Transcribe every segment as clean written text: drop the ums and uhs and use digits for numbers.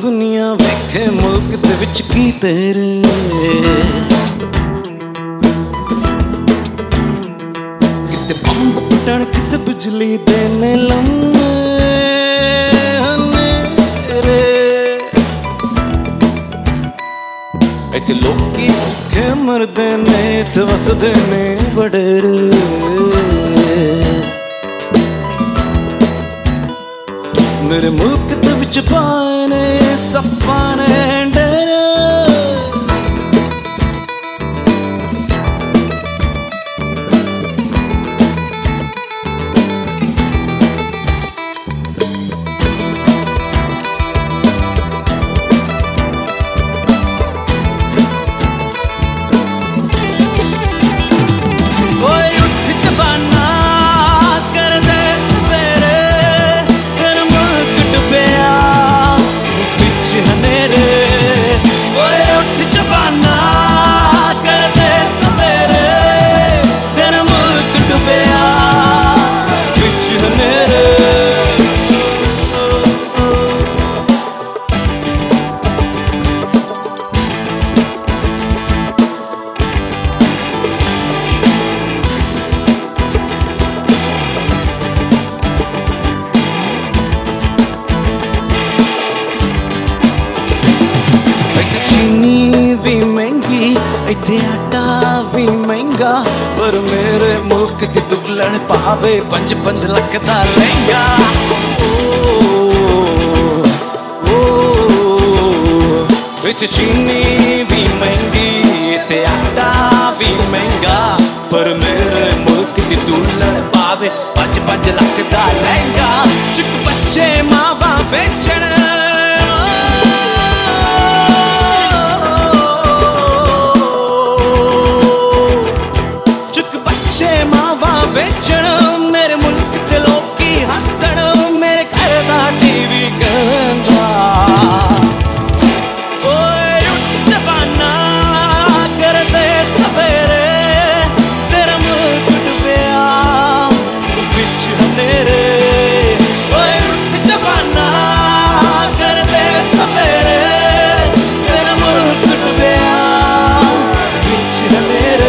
दुनिया वेखे मुल्क दे विच की तेरे किते बंब फुटण किते बिजली देने लम्हे हनेरे इत्थे लोकी भुखे मरदे ने इत्थे वसदे ने वडेरे मेरे मुल्क दे विच पाए ने सप्पा ने डेरे भी महंगी इत्थे आटा भी महंगा पर मेरे मुल्क दी दुल्हन पावे 5-5 लाख दा लहंगा इत्थे चीनी भी महंगी इत्थे आटा भी महंगा पर मेरे मुल्क दी दुल्हन पावे 5-5 लाख दा लहंगा चुक बच्चे मावा बेचण मेरे मुल्क के लोकी हसण मेरे घर दा टीवी कहंदा ओए उठ जवाना कर दे सवेरे तेरा मुल्क डुबिया विच हनेरे ओए उठ जवाना कर दे सवेरे तेरा मुल्क डुबिया विच हनेरे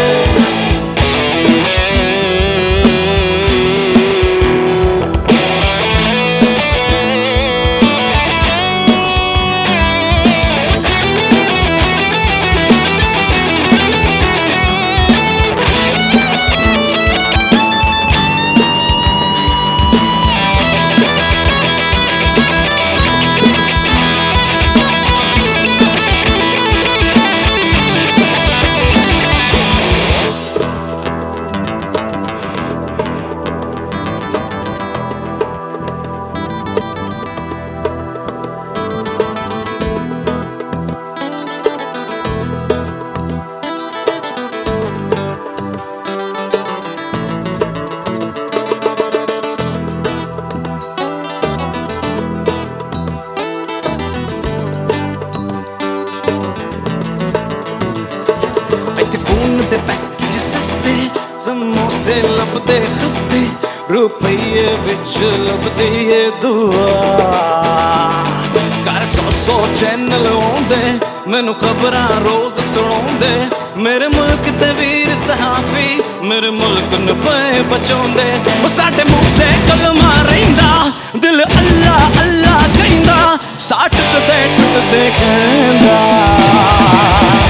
फोन दे पैकेज सस्ते समोसे लभदे खस्ते रुपये विच लभदी ए दुआ कर 100 चैनल आउंदे मैनू खबरां रोज सुणाउंदे मेरे मुल्क दे वीर सहाफी मेरे मुल्क नूं पे बचाउंदे ओ साडे मूंह ते कलमा रहिंदा दिल अल्लाह अल्लाह कहंदा साठ ते टुटदे कहंदा